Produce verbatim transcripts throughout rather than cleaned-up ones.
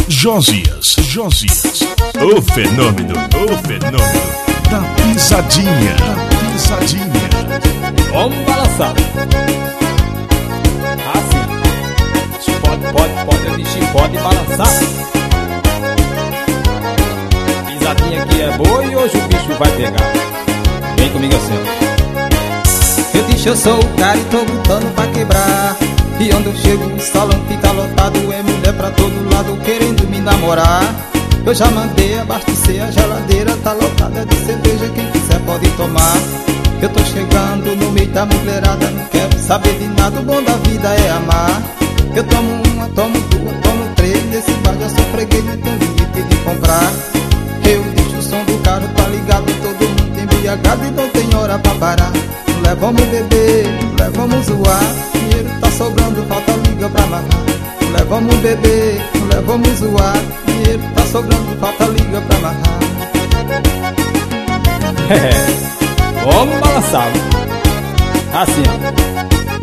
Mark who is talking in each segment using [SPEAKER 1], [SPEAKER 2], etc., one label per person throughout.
[SPEAKER 1] Josias, Josias, o fenômeno, o fenômeno da pisadinha, da pisadinha.
[SPEAKER 2] Vamos balançar. Assim. Pode, pode, pode, o bichinho pode balançar. Pisadinha aqui é boa e hoje o bicho vai pegar. Vem comigo assim.
[SPEAKER 3] Eu disse eu sou o cara e tô lutando pra quebrar. E onde eu chego o salão fica lotado. É mulher pra todo lado querendo me namorar. Eu já mandei abastecer a geladeira, tá lotada de cerveja, quem quiser pode tomar. Eu tô chegando no meio da mulherada, não quero saber de nada, o bom da vida é amar. Eu tomo uma, tomo duas, tomo três, nesse bar já sou freguês, não tem limite de comprar. Eu deixo o som do carro, tá ligado, todo mundo embriagado e não tem hora pra parar. Não levamos beber, não levamos zoar, dinheiro tá sobrando, falta liga pra amarrar. Não levamos beber, não levamos zoar, dinheiro tá sobrando, falta liga pra amarrar.
[SPEAKER 2] É, vamos balançar. Assim, ó.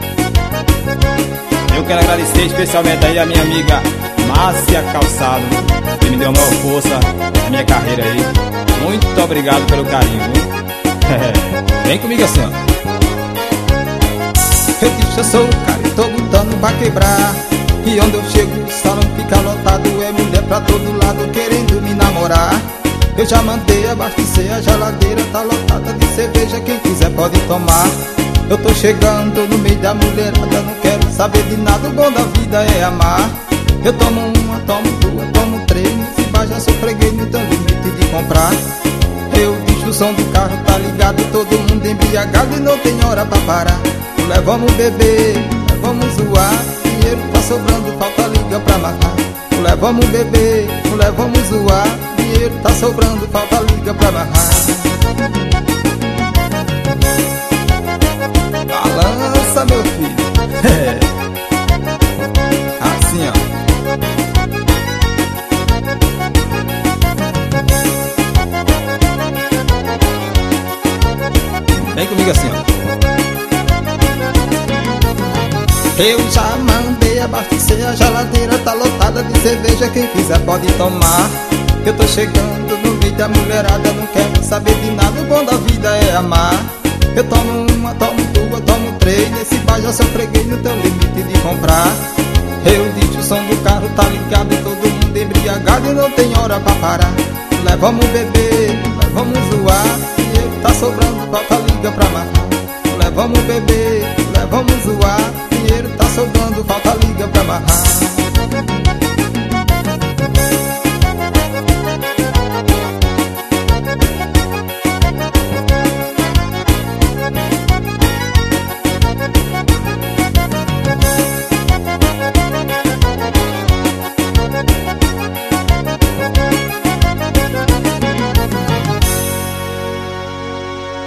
[SPEAKER 2] Eu quero agradecer especialmente aí a minha amiga Márcia Calçado, que me deu a maior força na minha carreira aí. Muito obrigado pelo carinho, viu? É, vem comigo assim, ó.
[SPEAKER 3] Eu disse eu sou o cara e tô lutando pra quebrar. E onde eu chego o salão fica lotado. É mulher pra todo lado querendo me namorar. Eu já mandei abastecer a geladeira, tá lotada de cerveja, quem quiser pode tomar. Eu tô chegando no meio da mulherada, não quero saber de nada, o bom da vida é amar. Eu tomo uma, tomo duas, tomo três, nesse bar já sou freguês, não tem limite de comprar. Eu deixo o som do carro, tá ligado, todo mundo embriagado e não tem hora pra parar. Não levamos beber, não levamos zoar, dinheiro tá sobrando, falta liga pra matar. Não levamos beber, não levamos zoar, dinheiro tá sobrando, falta liga pra amarrar. Balança, meu filho.
[SPEAKER 2] É.
[SPEAKER 3] Assim, ó.
[SPEAKER 2] Vem comigo assim, ó.
[SPEAKER 3] Eu já mandei abastecer a geladeira, tá lotada de cerveja, quem quiser pode tomar. Eu tô chegando no meio da mulherada, não quero saber de nada, o bom da vida é amar. Eu tomo uma, tomo duas, tomo três, nesse bar já sou freguês, não tem limite de comprar. Eu deixo o som do carro, tá ligado, todo mundo embriagado e não tem hora pra parar. Levamos beber, levamos zoar, dinheiro tá sobrando, falta liga pra amarrar. Levamos beber, levamos zoar, dinheiro tá sobrando, falta liga pra amarrar.